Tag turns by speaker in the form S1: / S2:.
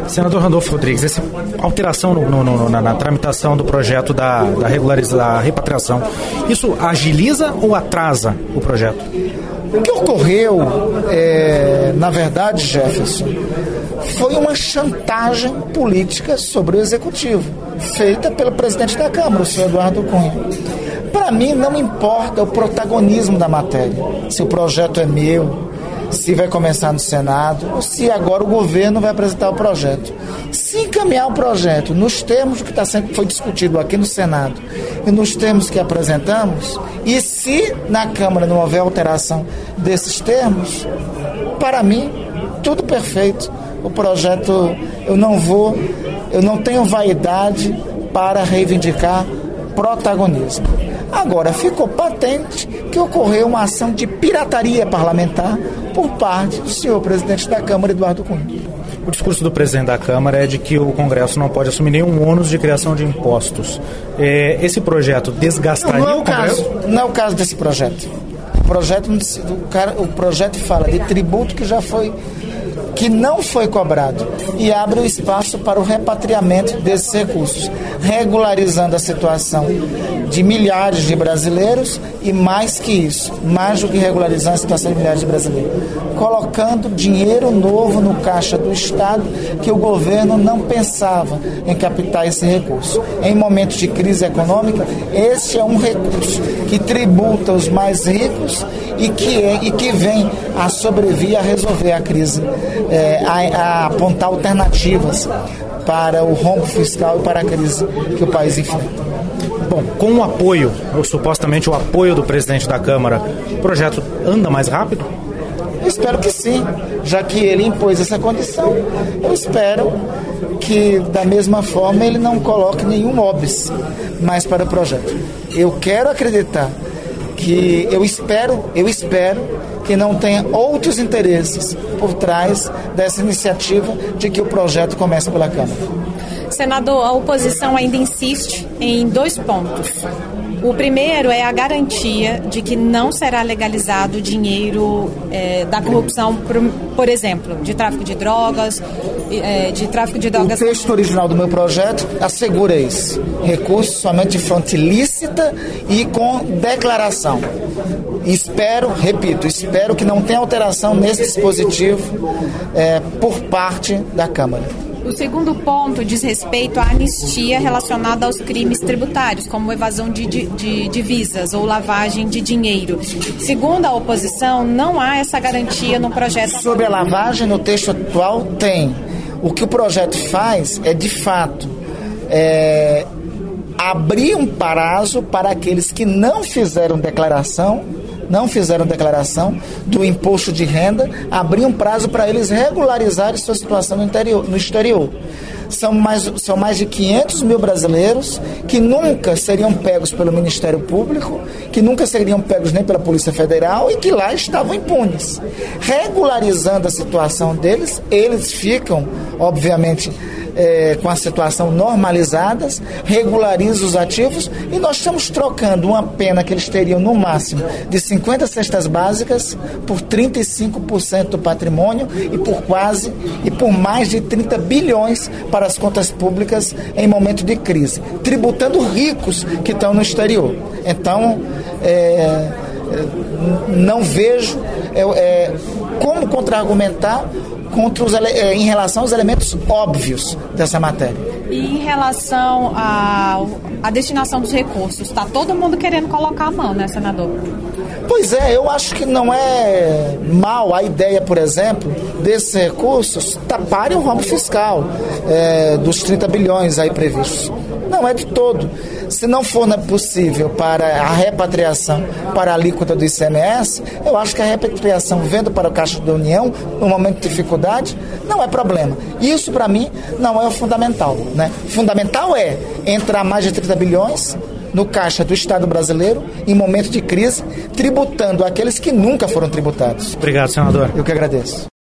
S1: Senador Randolfo Rodrigues, essa alteração na tramitação do projeto da repatriação, isso agiliza ou atrasa o projeto?
S2: O que ocorreu, na verdade, Jefferson, foi uma chantagem política sobre o Executivo, feita pelo presidente da Câmara, o senhor Eduardo Cunha. Para mim, não importa o protagonismo da matéria, se o projeto é meu, se vai começar no Senado, ou se agora o governo vai apresentar o projeto. Se encaminhar o projeto nos termos que foi discutido aqui no Senado e nos termos que apresentamos, e se na Câmara não houver alteração desses termos, para mim, tudo perfeito. O projeto, eu não tenho vaidade para reivindicar protagonismo. Agora, ficou patente que ocorreu uma ação de pirataria parlamentar por parte do senhor presidente da Câmara, Eduardo Cunha.
S1: O discurso do presidente da Câmara é de que o Congresso não pode assumir nenhum ônus de criação de impostos. Esse projeto desgastaria o Congresso?
S2: Não é o caso desse projeto. O projeto fala de tributo que não foi cobrado e abre o espaço para o repatriamento desses recursos, regularizando a situação de milhares de brasileiros e mais que isso, mais do que regularizar a situação de milhares de brasileiros, colocando dinheiro novo no caixa do Estado que o governo não pensava em captar esse recurso. Em momentos de crise econômica, esse é um recurso que tributa os mais ricos e que vem a sobreviver, a resolver a crise, a apontar alternativas para o rombo fiscal e para a crise que o país enfrenta.
S1: Bom, com o apoio, ou supostamente o apoio do presidente da Câmara, o projeto anda mais rápido?
S2: Eu espero que sim, já que ele impôs essa condição. Eu espero que, da mesma forma, ele não coloque nenhum óbice mais para o projeto. Eu quero acreditar que eu espero que não tenha outros interesses por trás dessa iniciativa de que o projeto comece pela Câmara.
S3: Senador, a oposição ainda insiste em 2 pontos. O primeiro é a garantia de que não será legalizado o dinheiro da corrupção, por exemplo, de tráfico de drogas, O
S2: texto original do meu projeto assegura isso. Recursos somente de fonte lícita e com declaração. Espero que não tenha alteração nesse dispositivo por parte da Câmara.
S3: O segundo ponto diz respeito à anistia relacionada aos crimes tributários, como evasão de divisas ou lavagem de dinheiro. Segundo a oposição, não há essa garantia no projeto.
S2: Sobre a lavagem, no texto atual, tem. O que o projeto faz é, de fato, abrir um prazo para aqueles que não fizeram declaração do imposto de renda, abrir um prazo para eles regularizarem sua situação no exterior. São mais de 500 mil brasileiros que nunca seriam pegos pelo Ministério Público, que nunca seriam pegos nem pela Polícia Federal e que lá estavam impunes. Regularizando a situação deles, eles ficam, obviamente, com a situação normalizadas, regularizam os ativos e nós estamos trocando uma pena que eles teriam no máximo de 50 cestas básicas por 35% do patrimônio e por mais de 30 bilhões para as contas públicas em momento de crise, tributando ricos que estão no exterior. Então, não vejo como contra-argumentar em relação aos elementos óbvios dessa matéria.
S3: E em relação à destinação dos recursos, está todo mundo querendo colocar a mão, né, senador?
S2: Pois eu acho que não é mal a ideia, por exemplo, desses recursos taparem o rombo fiscal dos 30 bilhões aí previstos. Não é de todo. Se não for possível para a repatriação para a alíquota do ICMS, eu acho que a repatriação vendo para o Caixa da União, no momento de dificuldade, não é problema. Isso, para mim, não é o fundamental, né? O fundamental é entrar mais de 30 bilhões no Caixa do Estado brasileiro em momento de crise, tributando aqueles que nunca foram tributados.
S1: Obrigado, senador.
S2: Eu que agradeço.